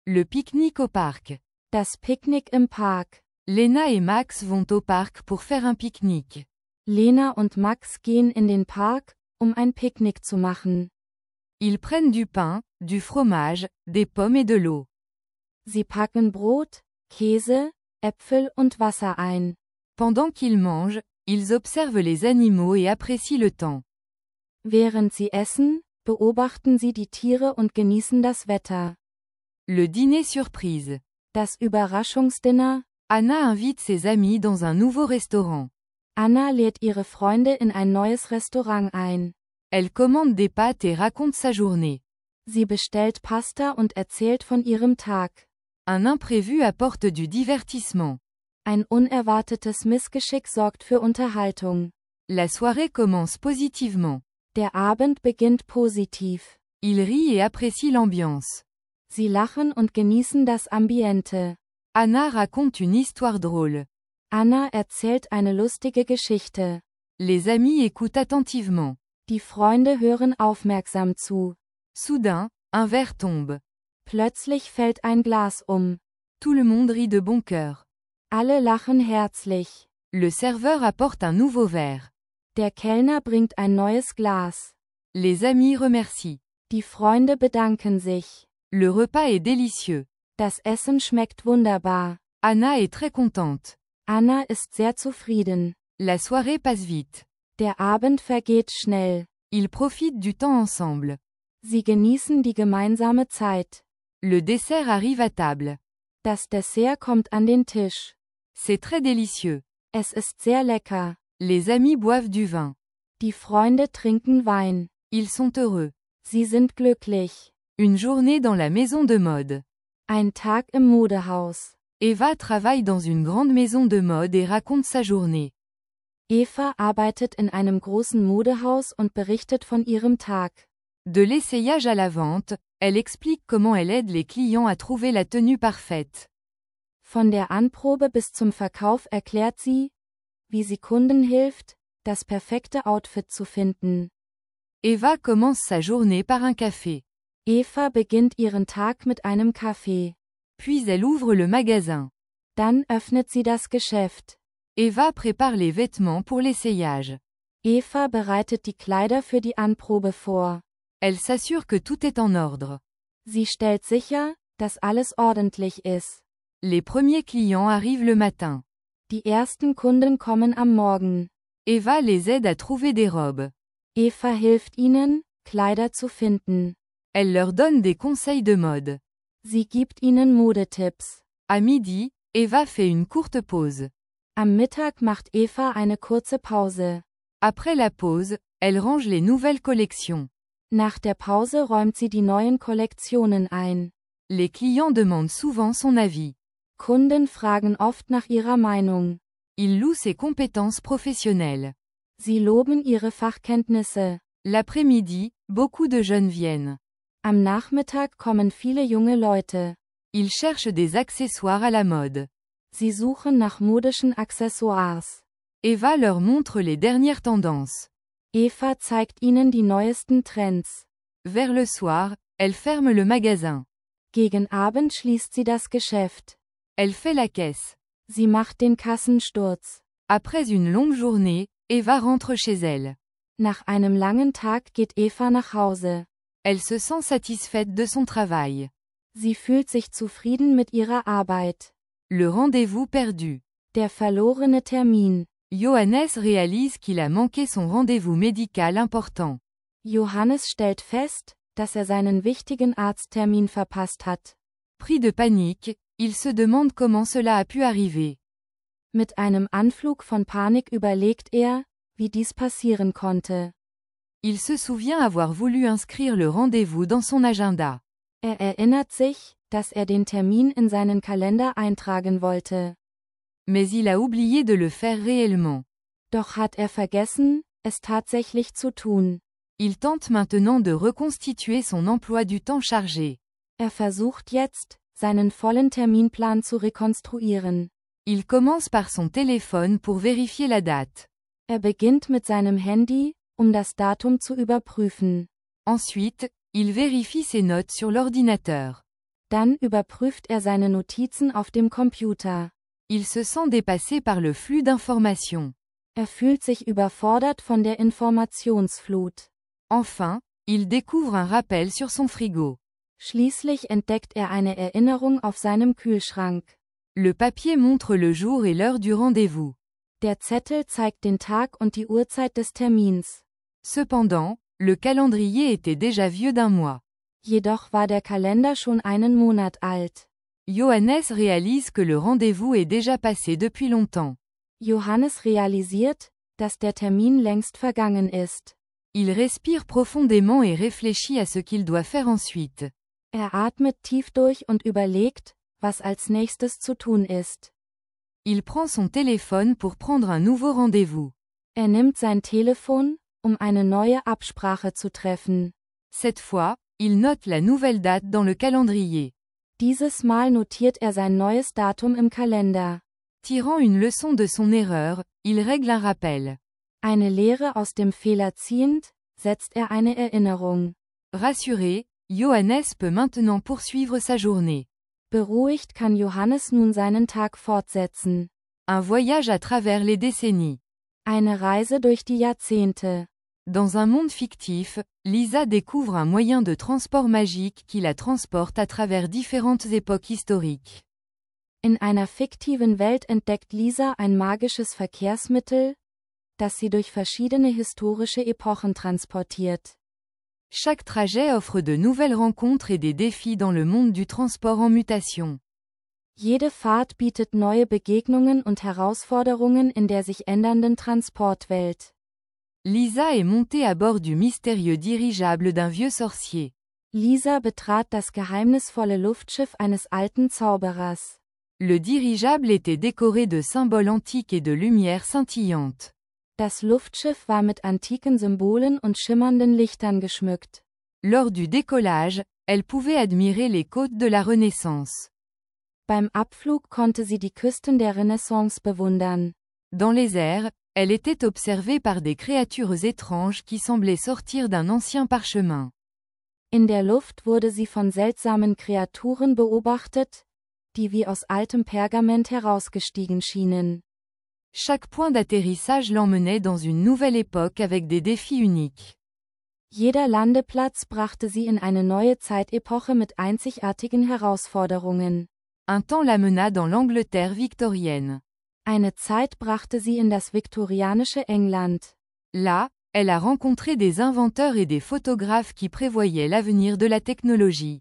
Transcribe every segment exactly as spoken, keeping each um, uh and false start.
Le pique-nique au parc. Das Picknick im Park. Lena et Max vont au parc pour faire un pique-nique. Lena und Max gehen in den Park, um ein Picknick zu machen. Ils prennent du pain, du fromage, des pommes et de l'eau. Sie packen Brot, Käse, Äpfel und Wasser ein. Pendant qu'ils mangent, ils observent les animaux et apprécient le temps. Während sie essen, beobachten sie die Tiere und genießen das Wetter. Le dîner surprise. Das Überraschungsdinner. Anna invite ses amis dans un nouveau restaurant. Anna lädt ihre Freunde in ein neues Restaurant ein. Elle commande des pâtes et raconte sa journée. Sie bestellt Pasta und erzählt von ihrem Tag. Un imprévu apporte du divertissement. Ein unerwartetes Missgeschick sorgt für Unterhaltung. La soirée commence positivement. Der Abend beginnt positiv. Ils rient et apprécient l'ambiance. Sie lachen und genießen das Ambiente. Anna raconte une histoire drôle. Anna erzählt eine lustige Geschichte. Les amis écoutent attentivement. Die Freunde hören aufmerksam zu. Soudain, un verre tombe. Plötzlich fällt ein Glas um. Tout le monde rit de bon cœur. Alle lachen herzlich. Le serveur apporte un nouveau verre. Der Kellner bringt ein neues Glas. Les amis remercient. Die Freunde bedanken sich. Le repas est délicieux. Das Essen schmeckt wunderbar. Anna est très contente. Anna ist sehr zufrieden. La soirée passe vite. Der Abend vergeht schnell. Ils profitent du temps ensemble. Sie genießen die gemeinsame Zeit. Le dessert arrive à table. Das Dessert kommt an den Tisch. C'est très délicieux. Es ist sehr lecker. Les amis boivent du vin. Die Freunde trinken Wein. Ils sont heureux. Sie sind glücklich. Une journée dans la maison de mode. Ein Tag im Modehaus. Eva travaille dans une grande maison de mode et raconte sa journée. Eva arbeitet in einem großen Modehaus und berichtet von ihrem Tag. De l'essayage à la vente, elle explique comment elle aide les clients à trouver la tenue parfaite. Von der Anprobe bis zum Verkauf erklärt sie, wie sie Kunden hilft, das perfekte Outfit zu finden. Eva commence sa journée par un café. Eva beginnt ihren Tag mit einem Kaffee. Puis elle ouvre le magasin. Dann öffnet sie das Geschäft. Eva prépare les vêtements pour l'essayage. Eva bereitet die Kleider für die Anprobe vor. Elle s'assure que tout est en ordre. Sie stellt sicher, dass alles ordentlich ist. Les premiers clients arrivent le matin. Die ersten Kunden kommen am Morgen. Eva les aide à trouver des robes. Eva hilft ihnen, Kleider zu finden. Elle leur donne des conseils de mode. Sie gibt ihnen Modetipps. À midi, Eva fait une courte pause. Am Mittag macht Eva eine kurze Pause. Après la pause, elle range les nouvelles collections. Nach der Pause räumt sie die neuen Kollektionen ein. Les clients demandent souvent son avis. Kunden fragen oft nach ihrer Meinung. Ils louent ses compétences professionnelles. Sie loben ihre Fachkenntnisse. L'après-midi, beaucoup de jeunes viennent. Am Nachmittag kommen viele junge Leute. Ils cherchent des accessoires à la mode. Sie suchen nach modischen Accessoires. Eva leur montre les dernières tendances. Eva zeigt ihnen die neuesten Trends. Vers le soir, elle ferme le magasin. Gegen Abend schließt sie das Geschäft. Elle fait la caisse. Sie macht den Kassensturz. Après une longue journée, Eva rentre chez elle. Nach einem langen Tag geht Eva nach Hause. Elle se sent satisfaite de son travail. Sie fühlt sich zufrieden mit ihrer Arbeit. Le rendez-vous perdu. Der verlorene Termin. Johannes réalise qu'il a manqué son rendez-vous médical important. Johannes stellt fest, dass er seinen wichtigen Arzttermin verpasst hat. Pris de panique, il se demande comment cela a pu arriver. Mit einem Anflug von Panik überlegt er, wie dies passieren konnte. Il se souvient avoir voulu inscrire le rendez-vous dans son agenda. Er erinnert sich, dass er den Termin in seinen Kalender eintragen wollte. Mais il a oublié de le faire réellement. Doch hat er vergessen, es tatsächlich zu tun. Il tente maintenant de reconstituer son emploi du temps chargé. Er versucht jetzt, seinen vollen Terminplan zu rekonstruieren. Il commence par son téléphone pour vérifier la date. Er beginnt mit seinem Handy, um das Datum zu überprüfen. Ensuite, il vérifie ses notes sur l'ordinateur. Dann überprüft er seine Notizen auf dem Computer. Il se sent dépassé par le flux d'informations. Er fühlt sich überfordert von der Informationsflut. Enfin, il découvre un rappel sur son frigo. Schließlich entdeckt er eine Erinnerung auf seinem Kühlschrank. Le papier montre le jour et l'heure du rendez-vous. Der Zettel zeigt den Tag und die Uhrzeit des Termins. Cependant, le calendrier était déjà vieux d'un mois. Jedoch war der Kalender schon einen Monat alt. Johannes réalise que le rendez-vous est déjà passé depuis longtemps. Johannes realisiert, dass der Termin längst vergangen ist. Il respire profondément et réfléchit à ce qu'il doit faire ensuite. Er atmet tief durch und überlegt, was als nächstes zu tun ist. Il prend son téléphone pour prendre un nouveau rendez-vous. Er nimmt sein Telefon, um eine neue Absprache zu treffen. Cette fois, il note la nouvelle date dans le calendrier. Dieses Mal notiert er sein neues Datum im Kalender. Tirant une leçon de son erreur, il règle un rappel. Eine Lehre aus dem Fehler ziehend, setzt er eine Erinnerung. Rassuré, Johannes peut maintenant poursuivre sa journée. Beruhigt kann Johannes nun seinen Tag fortsetzen. Un voyage à travers les décennies. Eine Reise durch die Jahrzehnte. Dans un monde fictif, Lisa découvre un moyen de transport magique qui la transporte à travers différentes époques historiques. In einer fiktiven Welt entdeckt Lisa ein magisches Verkehrsmittel, das sie durch verschiedene historische Epochen transportiert. Chaque trajet offre de nouvelles rencontres et des défis dans le monde du transport en mutation. Jede Fahrt bietet neue Begegnungen und Herausforderungen in der sich ändernden Transportwelt. Lisa est montée à bord du mystérieux dirigeable d'un vieux sorcier. Lisa betrat das geheimnisvolle Luftschiff eines alten Zauberers. Le dirigeable était décoré de symboles antiques et de lumières scintillantes. Das Luftschiff war mit antiken Symbolen und schimmernden Lichtern geschmückt. Lors du décollage, elle pouvait admirer les côtes de la Renaissance. Beim Abflug konnte sie die Küsten der Renaissance bewundern. Dans les airs, elle était observée par des créatures étranges qui semblaient sortir d'un ancien parchemin. In der Luft wurde sie von seltsamen Kreaturen beobachtet, die wie aus altem Pergament herausgestiegen schienen. Chaque point d'atterrissage l'emmenait dans une nouvelle époque avec des défis uniques. Jeder Landeplatz brachte sie in eine neue Zeitepoche mit einzigartigen Herausforderungen. Un temps l'amena dans l'Angleterre victorienne. Eine Zeit brachte sie in das viktorianische England. Là, elle a rencontré des inventeurs et des photographes qui prévoyaient l'avenir de la technologie.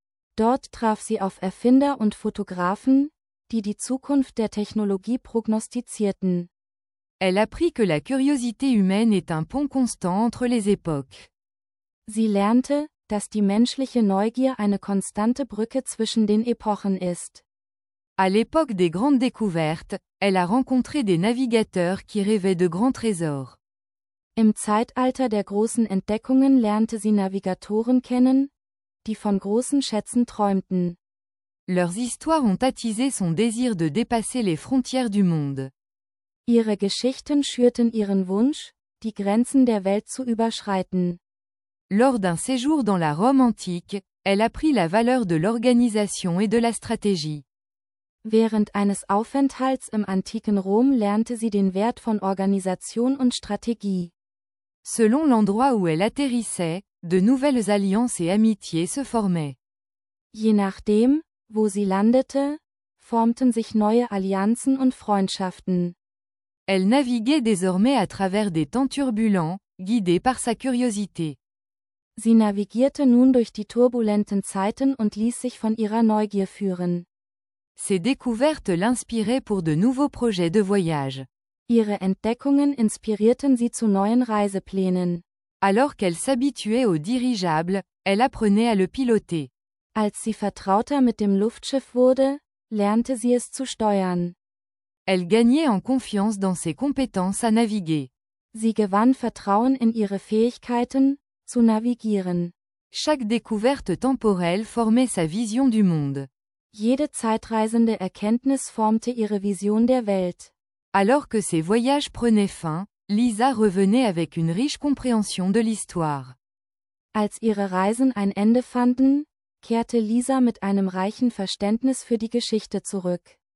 Dort traf sie auf Erfinder und Fotografen, die die Zukunft der Technologie prognostizierten. Elle apprit que la curiosité humaine est un pont constant entre les époques. Sie lernte, dass die menschliche Neugier eine konstante Brücke zwischen den Epochen ist. À l'époque des grandes découvertes, elle a rencontré des navigateurs qui rêvaient de grands trésors. Im Zeitalter der großen Entdeckungen lernte sie Navigatoren kennen, die von großen Schätzen träumten. Leurs histoires ont attisé son désir de dépasser les frontières du monde. Ihre Geschichten schürten ihren Wunsch, die Grenzen der Welt zu überschreiten. Lors d'un séjour dans la Rome antique, elle apprit la valeur de l'organisation et de la stratégie. Während eines Aufenthalts im antiken Rom lernte sie den Wert von Organisation und Strategie. Selon l'endroit où elle atterrissait, de nouvelles alliances et amitiés se formaient. Je nachdem, wo sie landete, formten sich neue Allianzen und Freundschaften. Elle naviguait désormais à travers des temps turbulents, guidée par sa curiosité. Sie navigierte nun durch die turbulenten Zeiten und ließ sich von ihrer Neugier führen. Ses découvertes l'inspiraient pour de nouveaux projets de voyage. Ihre Entdeckungen inspirierten sie zu neuen Reiseplänen. Alors qu'elle s'habituait au dirigeable, elle apprenait à le piloter. Als sie vertrauter mit dem Luftschiff wurde, lernte sie es zu steuern. Elle gagnait en confiance dans ses compétences à naviguer. Sie gewann Vertrauen in ihre Fähigkeiten, zu navigieren. Chaque découverte temporelle formait sa vision du monde. Jede zeitreisende Erkenntnis formte ihre Vision der Welt. Alors que ses voyages prenaient fin, Lisa revenait avec une riche compréhension de l'histoire. Als ihre Reisen ein Ende fanden, kehrte Lisa mit einem reichen Verständnis für die Geschichte zurück.